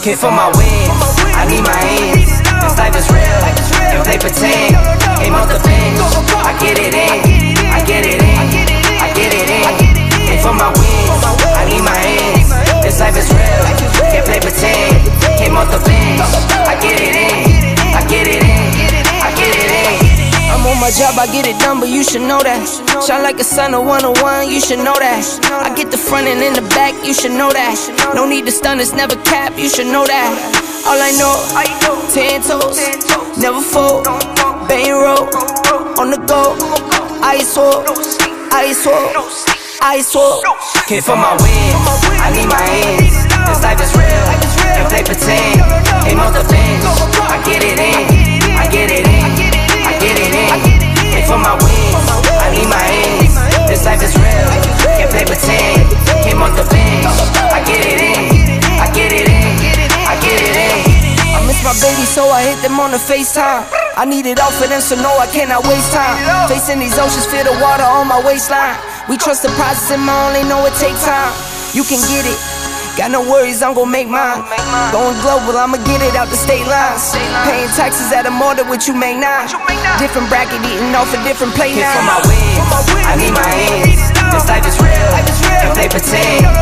Came for my wins, I need my ends. This life is real, and play pretend. Came off the bench, I get it in, I get it in, I get it in. Came for my wins, I need my ends. This life is real, can't play pretend. Came off the bench, I get it in, I get it in, I get it in. I'm on my job, I get it done, but you should know that. Shine like a sun, a 101, you should know that. I get the front and in the back, you should know that. No need to stun, it's never cap, you should know that. All I know, 10 toes, never fold, bang roll, on the go, ice wall, ice wall, ice wall. Came for my wins, I need my ends. This life is real, and play pretend. Came off the bench, I get it in, I get it in, I get it in. Came for my wins, I need my ends. This life is real, can't play pretend. Came off the bench, I get it in, I get it in, I get it in. I miss my baby, so I hit them on the FaceTime. I need it all for them, so no, I cannot waste time. Facing these oceans, feel the water on my waistline. We trust the process and my only know it take time. You can get it, got no worries, I'm gon' make mine. Going global, I'ma get it out the state lines. Paying taxes at a more than what you make now. Different bracket, eating off a different plate now. For my wins, I need my ends. This life is real, and play pretend.